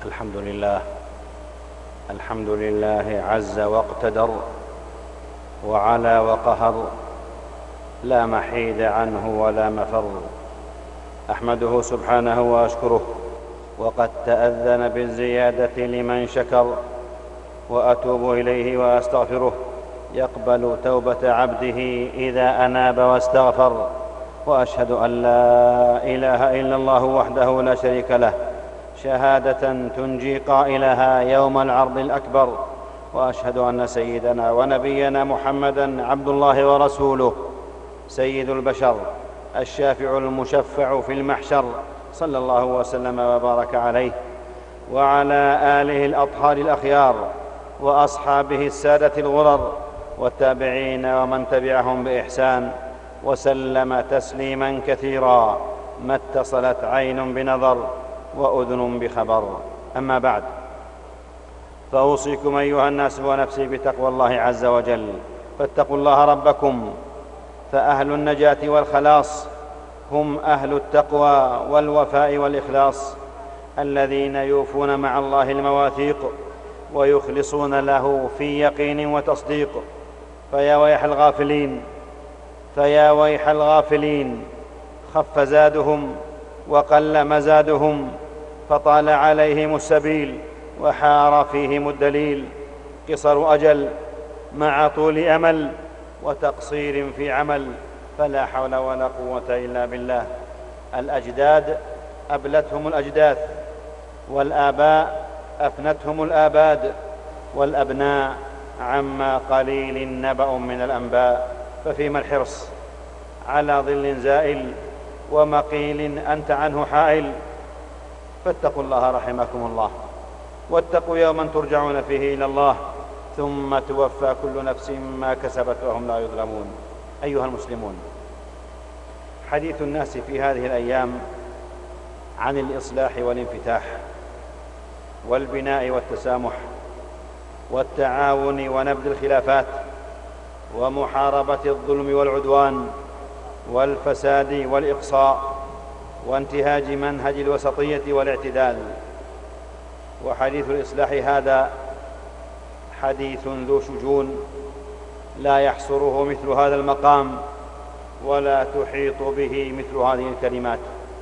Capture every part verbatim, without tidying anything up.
الحمد لله الحمد لله عز واقتدر وعلا وقهر، لا محيد عنه ولا مفر. أحمده سبحانه وأشكره، وقد تأذن بالزيادة لمن شكر، وأتوب إليه وأستغفره، يقبل توبة عبده إذا أناب واستغفر. وأشهد أن لا إله إلا الله وحده لا شريك له، شهادة تنجي قائلها يوم العرض الأكبر. وأشهد أن سيدنا ونبينا محمدًا عبد الله ورسوله، سيد البشر، الشافع المشفع في المحشر، صلى الله وسلم وبارك عليه وعلى آله الأطهار الأخيار، وأصحابه السادة الغرر، والتابعين ومن تبعهم بإحسان، وسلم تسليماً كثيراً، ما اتصلت عين بنظر وأذن بخبر. أما بعد، فأوصيكم أيها الناس ونفسي بتقوى الله عز وجل، فاتقوا الله ربكم، فأهل النجاة والخلاص هم أهل التقوى والوفاء والإخلاص، الذين يوفون مع الله المواثيق ويخلصون له في يقين وتصديق. فيا ويح الغافلين فيا ويح الغافلين خف زادهم وقل مزادهم، فطال عليهم السبيل وحار فيهم الدليل. قصر أجل مع طول أمل وتقصير في عمل، فلا حول ولا قوة إلا بالله. الأجداد أبلتهم الأجداث، والآباء أفنتهم الآباد، والأبناء عما قليل نبأ من الأنباء. ففيما الحرص على ظل زائل ومقيل أنت عنه حائل؟ فاتقوا الله رحمكم الله، واتقوا يوما ترجعون فيه إلى الله، ثم توفى كل نفس ما كسبت وهم لا يظلمون. أيها المسلمون، حديث الناس في هذه الأيام عن الإصلاح والانفتاح والبناء والتسامح والتعاون ونبذ الخلافات ومحاربة الظلم والعدوان والفساد والإقصاء وانتهاج منهج الوسطية والاعتدال. وحديث الإصلاح هذا حديث ذو شجون لا يحصره مثل هذا المقام، ولا تحيط به مثل هذه الكلمات.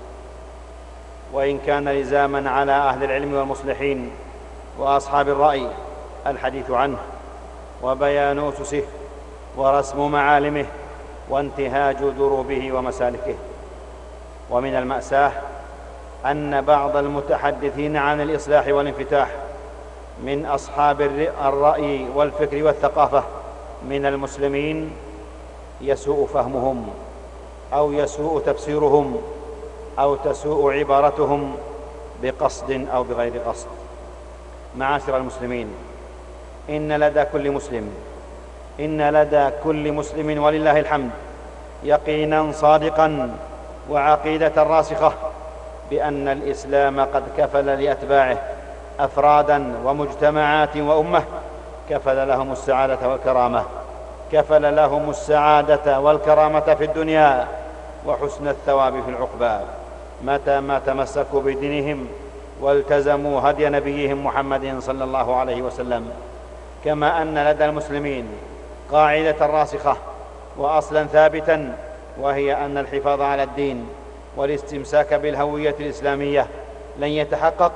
وإن كان لزاما على أهل العلم والمصلحين وأصحاب الرأي الحديث عنه وبيان أسسه ورسم معالمه وانتهاج دروبه ومسالكه. ومن المأساة أن بعض المتحدثين عن الإصلاح والانفتاح من أصحاب الرأي والفكر والثقافة من المسلمين يسوء فهمهم، أو يسوء تفسيرهم، أو تسوء عبارتهم بقصد أو بغير قصد. معاشر المسلمين، إن لدى كل مسلم إن لدى كل مسلم ولله الحمد يقينا صادقا وعقيدة راسخة بأن الإسلام قد كفل لأتباعه أفرادا ومجتمعات وأمة، كفل لهم السعادة والكرامة كفل لهم السعادة والكرامة في الدنيا وحسن الثواب في العقبى، متى ما تمسكوا بدينهم والتزموا هدي نبيهم محمد صلى الله عليه وسلم. كما أن لدى المسلمين قاعدة راسخة وأصلا ثابتا، وهي أن الحفاظ على الدين والاستمساك بالهوية الإسلامية لن يتحقق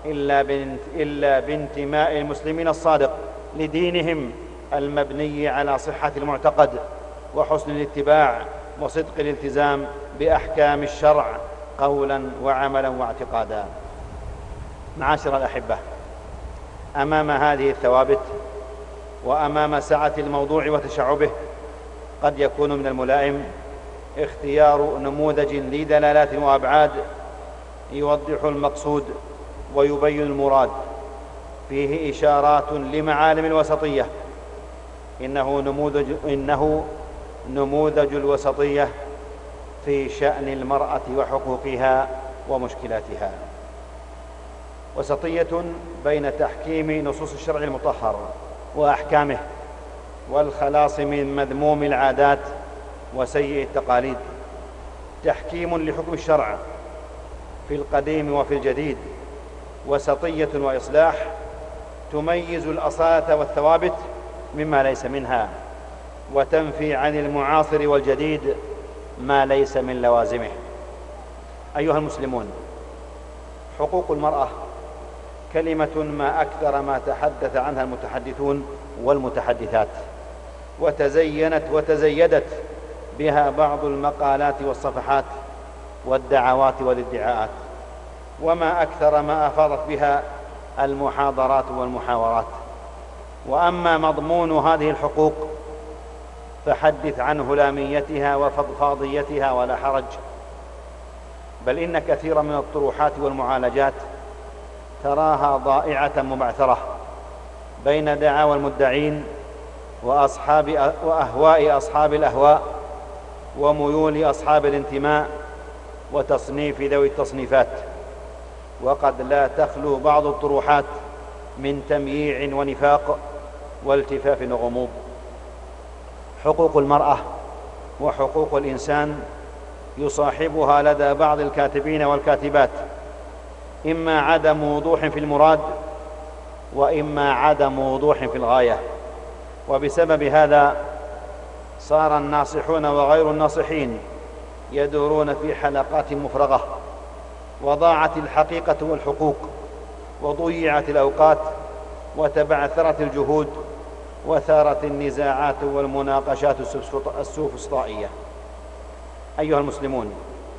إلا بانتماء المسلمين الصادق لدينهم المبني على صحة المعتقد وحسن الاتباع وصدق الالتزام بأحكام الشرع قولا وعملا واعتقادا. معاشر الأحبة، أمام هذه الثوابت وأمام سعة الموضوع وتشعبه، قد يكون من الملائم اختيار نموذج ذي دلالات وأبعاد يوضح المقصود ويبين المراد، فيه إشارات لمعالم الوسطية. إنه نموذج, إنه نموذج الوسطية في شأن المرأة وحقوقها ومشكلاتها. وسطية بين تحكيم نصوص الشرع المطهر وأحكامه والخلاص من مذموم العادات وسيء التقاليد، تحكيم لحكم الشرع في القديم وفي الجديد، وسطية وإصلاح تميز الأصالة والثوابت مما ليس منها، وتنفي عن المعاصر والجديد ما ليس من لوازمه. أيها المسلمون، حقوق المرأة كلمة ما أكثر ما تحدث عنها المتحدثون والمتحدثات، وتزينت وتزيدت بها بعض المقالات والصفحات والدعوات والادعاءات، وما أكثر ما أفاضت بها المحاضرات والمحاورات. وأما مضمون هذه الحقوق فحدث عن هلاميتها وفضفاضيتها ولا حرج، بل إن كثيرا من الطروحات والمعالجات تراها ضائعة مبعثرة بين دعاوى المدعين وأصحاب وأهواء أصحاب الأهواء وميول أصحاب الانتماء وتصنيف ذوي التصنيفات، وقد لا تخلو بعض الطروحات من تمييع ونفاق والتفاف وغموض. حقوق المرأة وحقوق الإنسان يصاحبها لدى بعض الكاتبين والكاتبات إما عدم وضوح في المراد وإما عدم وضوح في الغاية، وبسبب هذا صار الناصحون وغير الناصحين يدورون في حلقات مفرغة، وضاعت الحقيقة والحقوق، وضيعت الأوقات، وتبعثرت الجهود، وثارت النزاعات والمناقشات السوفسطائية. أيها المسلمون،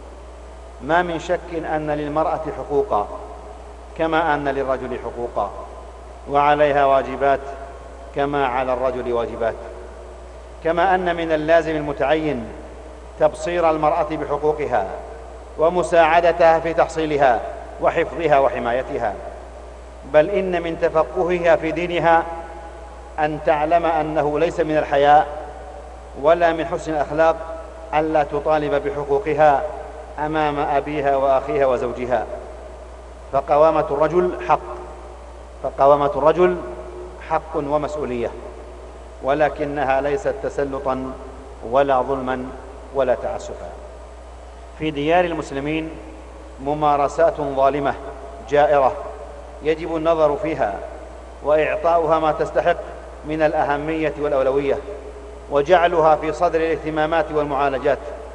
ما من شك أن للمرأة حقوقا كما أن للرجل حقوقا، وعليها واجبات كما على الرجل واجبات، كما أن من اللازم المتعين تبصير المرأة بحقوقها ومساعدتها في تحصيلها وحفظها وحمايتها، بل إن من تفقهها في دينها أن تعلم أنه ليس من الحياء ولا من حسن الأخلاق ألا تطالب بحقوقها أمام أبيها وأخيها وزوجها. فقوامة الرجل حق فقوامة الرجل حق ومسؤولية، ولكنها ليست تسلطا ولا ظلما ولا تعسفا. في ديار المسلمين ممارسات ظالمة جائرة يجب النظر فيها وإعطاؤها ما تستحق من الأهمية والأولوية، وجعلها في صدر الاهتمامات والمعالجات.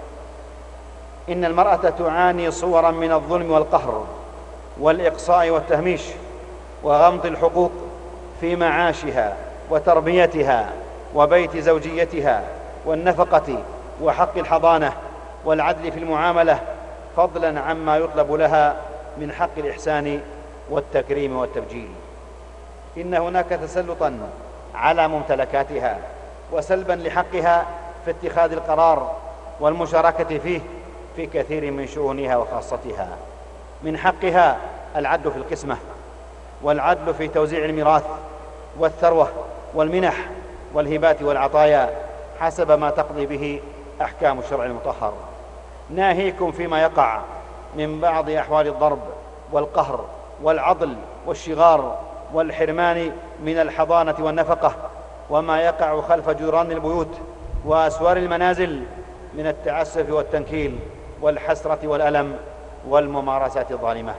إن المرأة تعاني صورا من الظلم والقهر والإقصاء والتهميش وغمط الحقوق في معاشها وتربيتها وبيت زوجيتها والنفقة وحق الحضانة والعدل في المعاملة، فضلا عما يطلب لها من حق الإحسان والتكريم والتبجيل. إن هناك تسلطا على ممتلكاتها وسلبا لحقها في اتخاذ القرار والمشاركة فيه في كثير من شؤونها وخاصتها. من حقها العدل في القسمة والعدل في توزيع الميراث والثروة والمنح والهبات والعطايا حسب ما تقضي به أحكام الشرع المطهر، ناهيكم فيما يقع من بعض أحوال الضرب والقهر والعضل والشغار والحرمان من الحضانة والنفقة، وما يقع خلف جدران البيوت وأسوار المنازل من التعسف والتنكيل والحسرة والألم والممارسات الظالمة.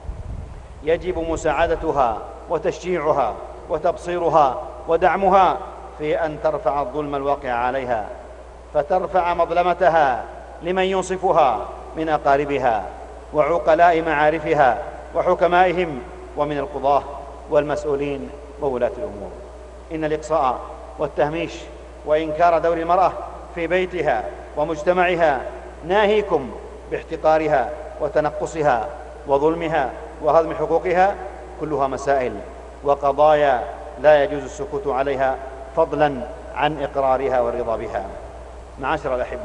يجب مساعدتها وتشجيعها وتبصيرها ودعمها في أن ترفع الظلم الواقع عليها، فترفع مظلمتها لمن ينصفها من أقاربها وعقلاء معارفها وحكمائهم ومن القضاة والمسؤولين وولاة الأمور. إن الإقصاء والتهميش وإنكار دور المرأة في بيتها ومجتمعها ناهيكم باحتقارها وتنقصها وظلمها وهضم حقوقها كلها مسائل وقضايا لا يجوز السكوت عليها، فضلا عن إقرارها والرضا بها. معاشر الأحبة،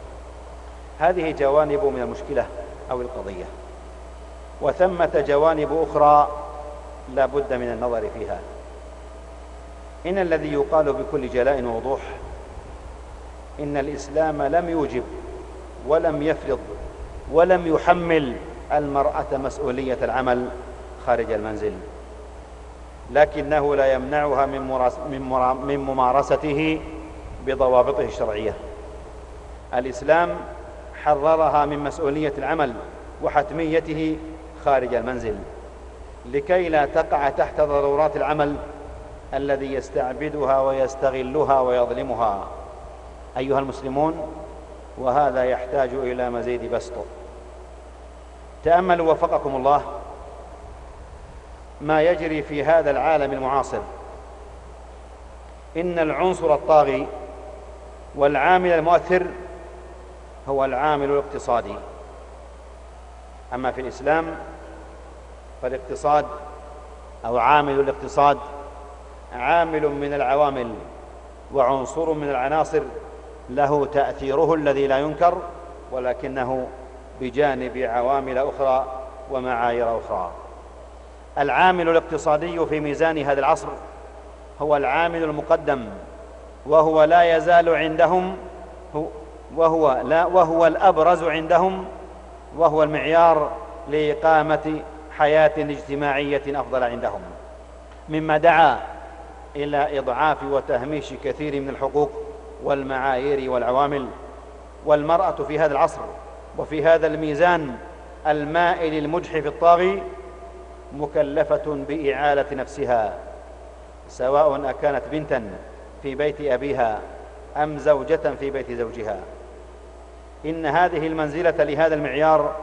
هذه جوانب من المشكلة أو القضية، وثمة جوانب أخرى لا بد من النظر فيها. إن الذي يقال بكل جلاء ووضوح إن الإسلام لم يوجب ولم يفرض ولم يحمل المرأة مسؤولية العمل خارج المنزل، لكنه لا يمنعها من ممارسته بضوابطه الشرعية. الإسلام حررها من مسؤولية العمل وحتميته خارج المنزل، لكي لا تقع تحت ضرورات العمل الذي يستعبدها ويستغلها ويظلمها. أيها المسلمون، وهذا يحتاج إلى مزيد بسط. تأملوا وفقكم الله ما يجري في هذا العالم المعاصر. إن العنصر الطاغي والعامل المؤثر هو العامل الاقتصادي. أما في الإسلام فالاقتصاد أو عامل الاقتصاد عامل من العوامل وعنصر من العناصر له تأثيره الذي لا ينكر، ولكنه بجانب عوامل أخرى ومعايير أخرى. العامل الاقتصادي في ميزان هذا العصر هو العامل المقدم، وهو لا يزال عندهم وهو لا وهو الأبرز عندهم، وهو المعيار لإقامة حياة اجتماعية أفضل عندهم، مما دعا إلى إضعاف وتهميش كثير من الحقوق والمعايير والعوامل. والمرأة في هذا العصر وفي هذا الميزان المائل المجحف الطاغي مكلفة بإعالة نفسها، سواء أكانت بنتا في بيت أبيها أم زوجة في بيت زوجها. إن هذه المنزلة لهذا المعيار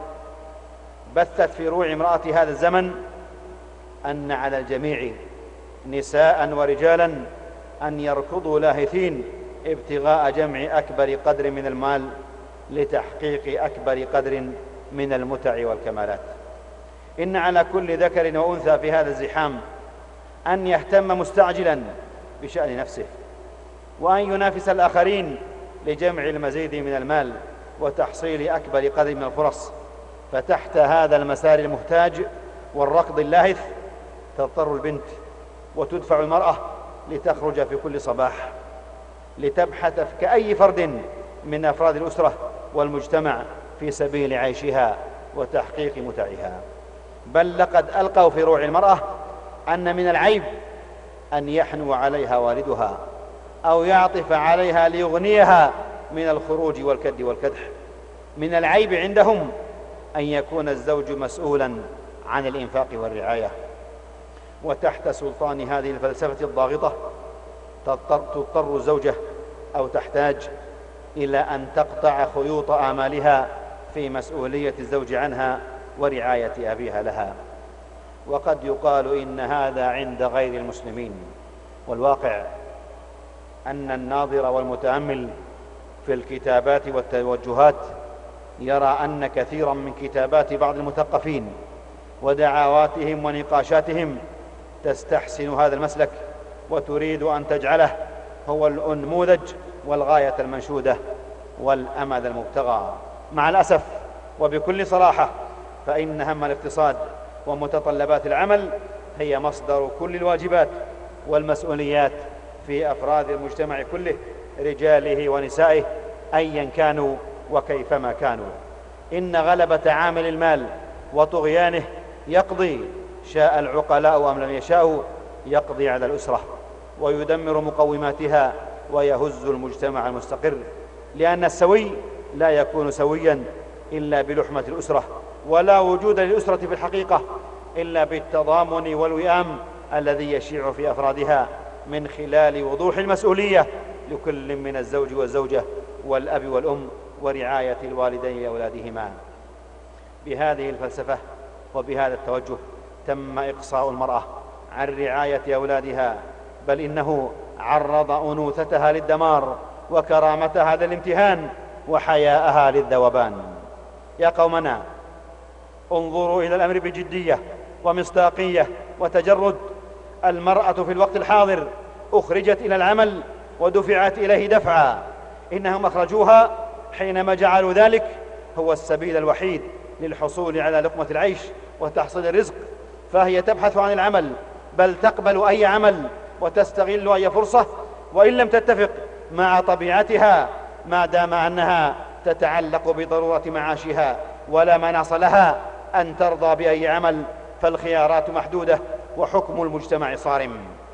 بثت في روع امرأة هذا الزمن أن على الجميع نساء ورجالا أن يركضوا لاهثين ابتغاء جمع أكبر قدر من المال لتحقيق أكبر قدر من المتع والكمالات. إن على كل ذكر وأنثى في هذا الزحام أن يهتم مستعجلا بشأن نفسه، وأن ينافس الآخرين لجمع المزيد من المال وتحصيل أكبر قدر من الفرص. فتحت هذا المسار المهتاج والركض اللاهث تضطر البنت وتدفع المرأة لتخرج في كل صباح لتبحث كأي فرد من أفراد الأسرة والمجتمع في سبيل عيشها وتحقيق متعها. بل لقد ألقوا في روع المرأة أن من العيب أن يحنو عليها والدها أو يعطف عليها ليغنيها من الخروج والكد والكدح. من العيب عندهم أن يكون الزوج مسؤولا عن الإنفاق والرعاية. وتحت سلطان هذه الفلسفة الضاغطة تضطر الزوجة أو تحتاج إلى أن تقطع خيوط آمالها في مسؤولية الزوج عنها ورعاية أبيها لها. وقد يقال إن هذا عند غير المسلمين، والواقع أن الناظر والمتأمل في الكتابات والتوجهات يرى أن كثيرا من كتابات بعض المثقفين ودعواتهم ونقاشاتهم تستحسن هذا المسلك وتريد أن تجعله هو النموذج والغاية المنشودة والأمل المبتغى. مع الأسف وبكل صراحة فإن هم الاقتصاد ومتطلبات العمل هي مصدر كل الواجبات والمسؤوليات في أفراد المجتمع كله، رجاله ونسائه، أيا كانوا وكيفما كانوا. إن غلبة عامل المال وطغيانه يقضي، شاء العقلاء أم لم يشاءوا، يقضي على الأسرة ويدمر مقوماتها ويهز المجتمع المستقر. لأن السوي لا يكون سويا إلا بلحمة الأسرة، ولا وجود للأسرة في الحقيقة إلا بالتضامن والوئام الذي يشيع في أفرادها من خلال وضوح المسؤولية لكل من الزوج والزوجة والأب والأم ورعاية الوالدين لأولادهما. بهذه الفلسفة وبهذا التوجه تم إقصاء المرأة عن رعاية أولادها، بل إنه عرض أنوثتها للدمار وكرامتها للامتهان وحياءها للذوبان. يا قومنا، انظروا إلى الأمر بجدية ومصداقية وتجرد. المرأة في الوقت الحاضر أخرجت إلى العمل ودفعت إليه دفعا. إنهم أخرجوها حينما جعلوا ذلك هو السبيل الوحيد للحصول على لقمة العيش وتحصيل الرزق، فهي تبحث عن العمل، بل تقبل أي عمل وتستغل أي فرصة، وإن لم تتفق مع طبيعتها ما دام أنها تتعلق بضرورة معاشها ولا مناص لها أن ترضى بأي عمل، فالخيارات محدودة وحكم المجتمع صارم.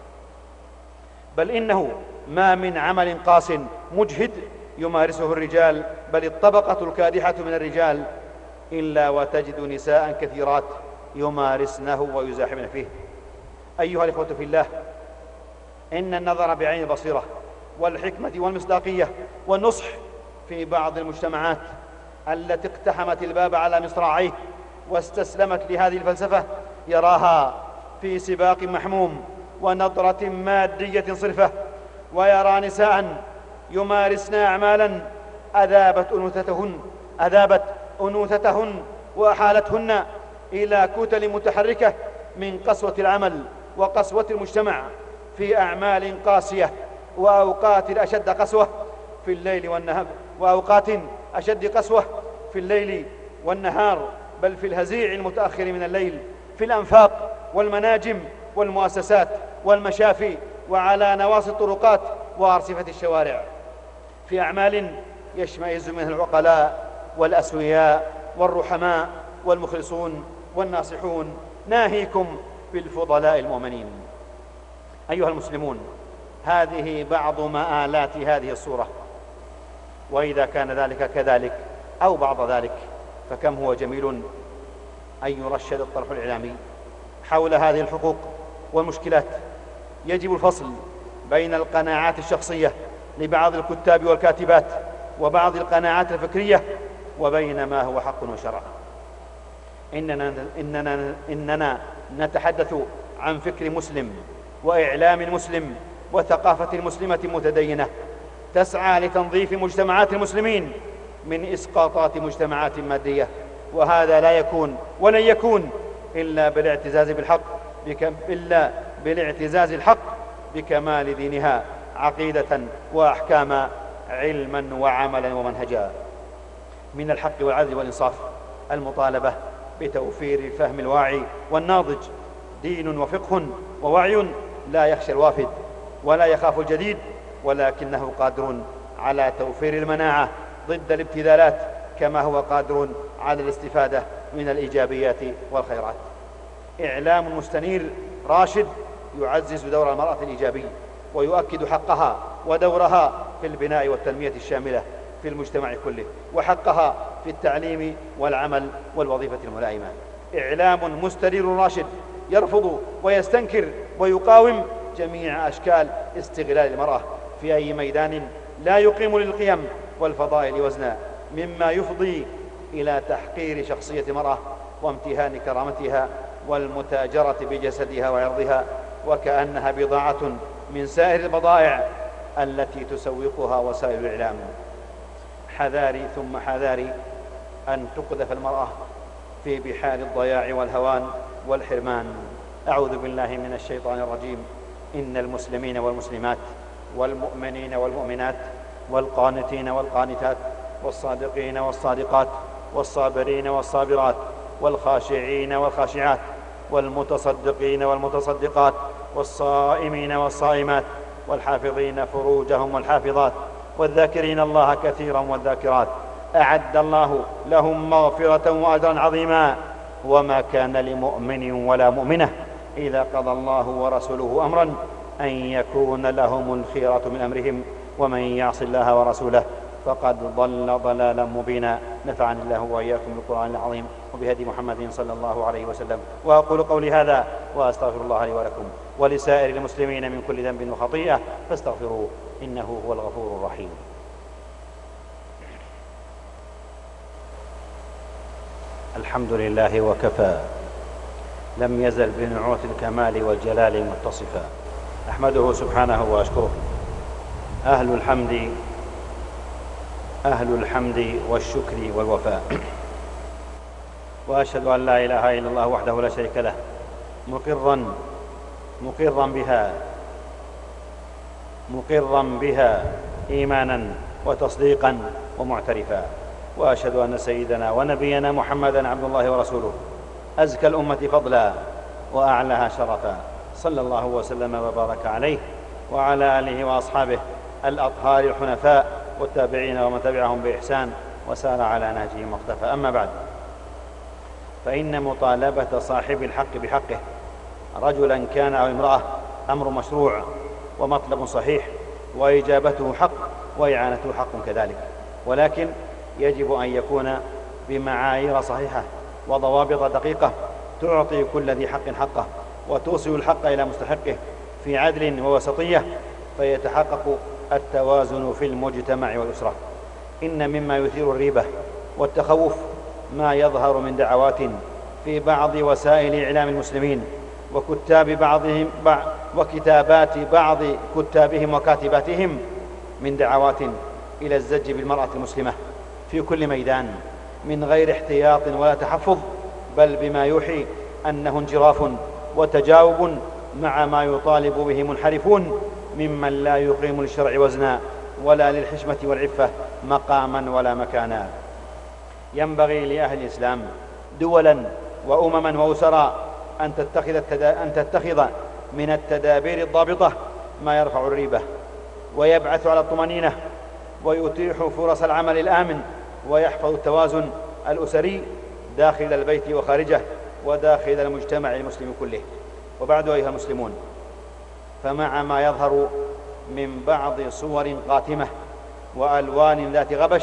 بل إنه ما من عمل قاس مجهد يمارسه الرجال، بل الطبقة الكادحة من الرجال، إلا وتجد نساء كثيرات يمارسنه ويزاحمن فيه. أيها الإخوة في الله، إن النظر بعين البصيرة والحكمة والمصداقية والنصح في بعض المجتمعات التي اقتحمت الباب على مصراعيه واستسلمت لهذه الفلسفة يراها في سباق محموم ونظرة مادية صرفة، ويرى نساء يمارسن أعمالا أذابت أنوثتهن أذابت أنوثتهن وأحالتهن إلى كتل متحركة من قسوة العمل وقسوة المجتمع في أعمال قاسية وأوقات أشد قسوة في الليل والنهار وأوقات أشد قسوة في الليل والنهار، بل في الهزيع المتأخر من الليل، في الأنفاق والمناجم والمؤسسات والمشافي وعلى نواصي الطرقات وأرصفة الشوارع، في أعمال يشمئز منها العقلاء والأسوياء والرحماء والمخلصون والناصحون، ناهيكم بالفضلاء المؤمنين. أيها المسلمون، هذه بعض مآلات هذه الصورة، وإذا كان ذلك كذلك أو بعض ذلك فكم هو جميل أن يرشد الطرح الإعلامي حول هذه الحقوق والمشكلات. يجب الفصل بين القناعات الشخصية لبعض الكتاب والكاتبات وبعض القناعات الفكرية وبين ما هو حق وشرع. إننا, إننا, إننا نتحدث عن فكر مسلم وإعلام مسلم وثقافة مسلمة متدينة تسعى لتنظيف مجتمعات المسلمين من إسقاطات مجتمعات مادية، وهذا لا يكون ولن يكون إلا بالاعتزاز بالحق بك... إلا بالاعتزاز الحق بكمال دينها عقيدة وأحكاما، علما وعملا ومنهجا. من الحق والعدل والإنصاف المطالبة بتوفير الفهم الواعي والناضج، دين وفقه ووعي لا يخشى الوافد ولا يخاف الجديد، ولكنه قادر على توفير المناعة ضد الابتذالات كما هو قادر على الاستفادة من الإيجابيات والخيرات. إعلام مستنير راشد يعزز دور المرأة الإيجابي ويؤكد حقها ودورها في البناء والتنمية الشاملة في المجتمع كله، وحقها في التعليم والعمل والوظيفة الملائمة. إعلام مستنير راشد يرفض ويستنكر ويقاوم جميع أشكال استغلال المرأة في أي ميدان لا يقيم للقيم والفضائل وزنا، مما يفضي إلى تحقير شخصية المرأة وامتهان كرامتها والمتاجرة بجسدها وعرضها، وكأنها بضاعة من سائر البضائع التي تسوقها وسائل الإعلام. حذاري ثم حذاري أن تقذف المرأة في بحار الضياع والهوان والحرمان. أعوذ بالله من الشيطان الرجيم. إن المسلمين والمسلمات والمؤمنين والمؤمنات والقانتين والقانتات والصادقين والصادقات والصابرين والصابرات والخاشعين والخاشعات والمتصدقين والمتصدقات والصائمين والصائمات والحافظين فروجهم والحافظات والذاكرين الله كثيرا والذاكرات أعد الله لهم مغفرة وأجرا عظيما. وما كان لمؤمن ولا مؤمنة إذا قضى الله ورسوله أمرا أن يكون لهم الخيرة من أمرهم ومن يعص الله ورسوله فقد ضل ضلالا مبينا. نفعني الله وإياكم بالقرآن العظيم وبهدي محمد صلى الله عليه وسلم. وأقول قولي هذا وأستغفر الله لي ولكم ولسائر المسلمين من كل ذنب وخطيئة فاستغفروه إنه هو الغفور الرحيم. الحمد لله وكفى، لم يزل بنعوت الكمال والجلال متصفا، أحمده سبحانه وأشكره. أهل الحمد أهل الحمد والشكر والوفاء. وأشهد أن لا إله إلا الله وحده لا شريك له، مقرا مقرا بها مقرا بها إيمانا وتصديقا ومعترفا. وأشهد أن سيدنا ونبينا محمدا عبد الله ورسوله، أزكى الأمة فضلا وأعلاها شرفا، صلى الله وسلم وبارك عليه وعلى آله وأصحابه الأطهار الحنفاء والتابعين ومن تبعهم بإحسان وسار على نهجهم واقتفى. أما بعد، فإن مطالبة صاحب الحق بحقه رجلا كان أو امرأة أمر مشروع ومطلب صحيح، وإجابته حق وإعانته حق كذلك، ولكن يجب أن يكون بمعايير صحيحة وضوابط دقيقة تعطي كل ذي حق حقه وتوصل الحق إلى مستحقه في عدل ووسطية، فيتحقق التوازن في المجتمع والأسرة. إن مما يثير الريبة والتخوف ما يظهر من دعوات في بعض وسائل إعلام المسلمين وكتاب بعضهم وكتابات بعض كتابهم وكاتباتهم من دعوات إلى الزج بالمرأة المسلمة في كل ميدان من غير احتياط ولا تحفظ، بل بما يوحي أنه انجراف وتجاوب مع ما يطالب به منحرفون ممن لا يقيم للشرع وزنا ولا للحشمة والعفة مقاما ولا مكانا. ينبغي لأهل الإسلام دولا وأمما وأسرا أن تتخذ, التدا... أن تتخذ من التدابير الضابطة ما يرفع الريبة ويبعث على الطمأنينة ويتيح فرص العمل الآمن ويحفظ التوازن الأسري داخل البيت وخارجه وداخل المجتمع المسلم كله. وبعد أيها المسلمون، فمع ما يظهر من بعض صور قاتمة وألوان ذات غبش،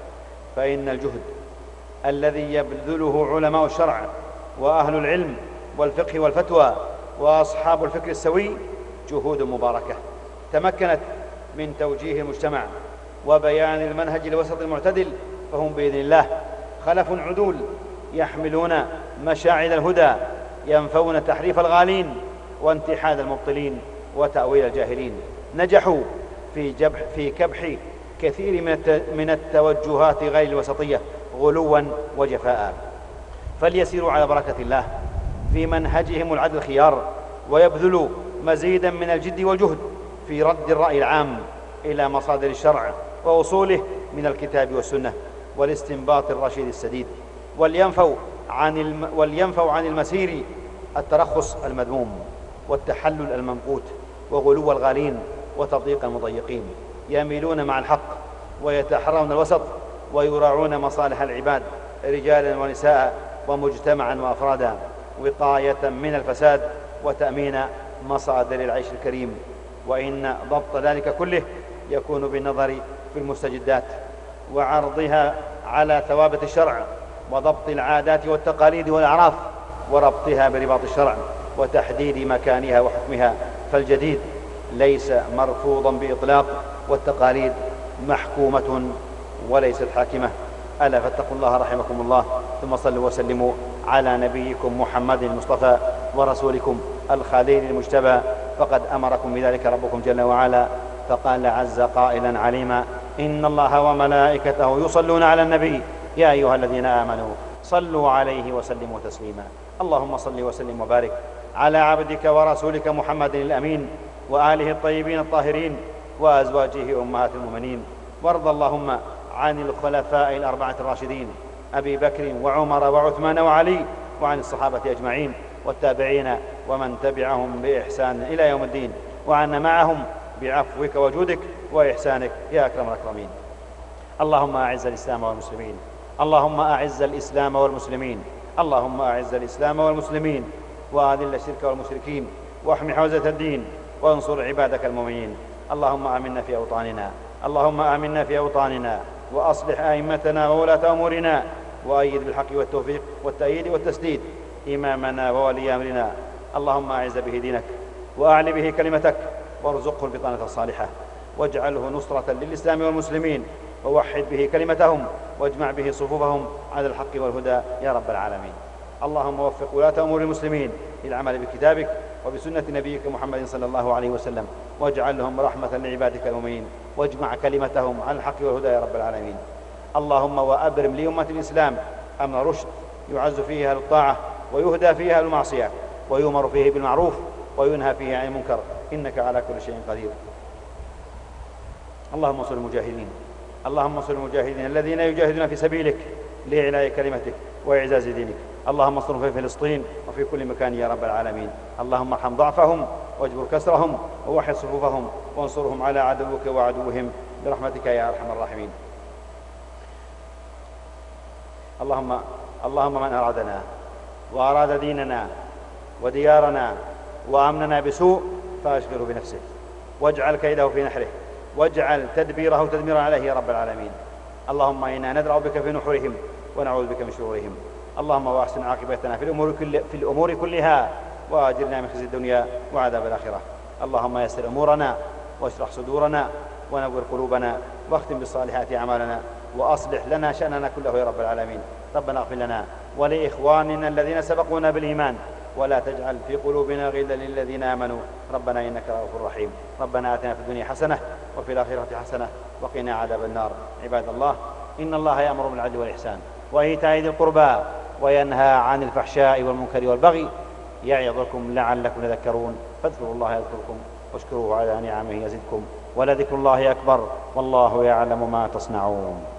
فإن الجهد الذي يبذله علماء الشرع وأهل العلم والفقه والفتوى وأصحاب الفكر السوي جهود مباركة تمكنت من توجيه المجتمع وبيان المنهج الوسط المعتدل، فهم بإذن الله خلف عدول يحملون مشاعل الهدى ينفون تحريف الغالين وانتحال المبطلين وتأويل الجاهلين. نجحوا في, جبح في كبح كثير من التوجهات غير الوسطية غلوا وجفاء، فليسيروا على بركة الله في منهجهم العدل الخيار ويبذلوا مزيدا من الجد والجهد في رد الرأي العام إلى مصادر الشرع وأصوله من الكتاب والسنة والاستنباط الرشيد السديد، ولينفوا عن, الم... ولينفوا عن المسير الترخص المذموم والتحلل الممقوت وغلو الغالين وتضييق المضيقين، يميلون مع الحق ويتحرون الوسط ويراعون مصالح العباد رجالا ونساء ومجتمعا وأفرادا وقاية من الفساد وتأمين مصادر العيش الكريم. وإن ضبط ذلك كله يكون بالنظر في المستجدات وعرضها على ثوابت الشرع وضبط العادات والتقاليد والأعراف وربطها برباط الشرع وتحديد مكانها وحكمها، فالجديد ليس مرفوضا بإطلاق والتقاليد محكومة وليست حاكمة. ألا فاتقوا الله رحمكم الله، ثم صلوا وسلموا على نبيكم محمد المصطفى ورسولكم الخليل المجتبى، فقد أمركم بذلك ربكم جل وعلا، فقال عز قائلا عليما: إن الله وملائكته يصلون على النبي يا أيها الذين آمنوا صلوا عليه وسلموا تسليما. اللهم صل وسلم وبارك على عبدك ورسولك محمد الأمين وآله الطيبين الطاهرين وأزواجه أمهات المؤمنين، وارض اللهم عن الخلفاء الأربعة الراشدين أبي بكر وعمر وعثمان وعلي، وعن الصحابة أجمعين والتابعين ومن تبعهم بإحسان إلى يوم الدين، وعنا معهم بعفوك وجودك وإحسانك يا أكرم الأكرمين. اللهم أعز الإسلام والمسلمين، اللهم أعز الإسلام والمسلمين، اللهم أعز الإسلام والمسلمين وأذل الشرك والمشركين واحمِ حوزة الدين وانصر عبادك المؤمنين. اللهم آمنا في أوطاننا، اللهم آمنا في أوطاننا وأصلح أئمتنا وولاة أمورنا، وأيد بالحق والتوفيق والتأييد والتسديد إمامنا وولي أمرنا. اللهم أعز به دينك وأعل به كلمتك وارزقه البطانة الصالحة، واجعله نصرة للإسلام والمسلمين، ووحد به كلمتهم واجمع به صفوفهم على الحق والهدى يا رب العالمين. اللهم وفق ولاة أمور المسلمين للعمل بكتابك وبسنة نبيك محمد صلى الله عليه وسلم، واجعلهم رحمة لعبادك المؤمنين، واجمع كلمتهم على الحق والهدى يا رب العالمين. اللهم وأبرم لأمة الإسلام أمن رشد يعز فيها للطاعة ويهدى فيها للمعصية ويؤمر فيه بالمعروف وينهى فيه عن المنكر، إنك على كل شيء قدير. اللهم انصر المجاهدين، اللهم انصر المجاهدين الذين يجاهدون في سبيلك لإعلاء كلمتك وإعزاز دينك. اللهم انصرهم في فلسطين وفي كل مكان يا رب العالمين. اللهم ارحم ضعفهم واجبر كسرهم ووحد صفوفهم وانصرهم على عدوك وعدوهم برحمتك يا أرحم الراحمين. اللهم اللهم من أرادنا وأراد ديننا وديارنا وأمننا بسوء فأشغله بنفسه، واجعل كيده في نحره، واجعل تدبيره تدميرا عليه يا رب العالمين. اللهم إنا ندرأ بك في نحورهم ونعوذ بك من شرورهم. اللهم واحسن عاقبتنا في الأمور, كل في الأمور كلها، وأجرنا من خزي الدنيا وعذاب الآخرة. اللهم يسر أمورنا واشرح صدورنا ونور قلوبنا واختم بالصالحات أعمالنا وأصلح لنا شأننا كله يا رب العالمين. ربنا اغفر لنا ولإخواننا الذين سبقونا بالإيمان ولا تجعل في قلوبنا غلا للذين آمنوا ربنا إنك رؤوف رحيم. ربنا آتنا في الدنيا حسنة وفي الآخرة حسنة وقنا عذاب النار. عباد الله، إن الله يأمر بالعدل والإحسان وإيتاء ذي القربى وينهى عن الفحشاء والمنكر والبغي يعظكم لعلكم تذكرون. فاذكروا الله يذكركم واشكروه على نعمه يزدكم ولذكر الله أكبر والله يعلم ما تصنعون.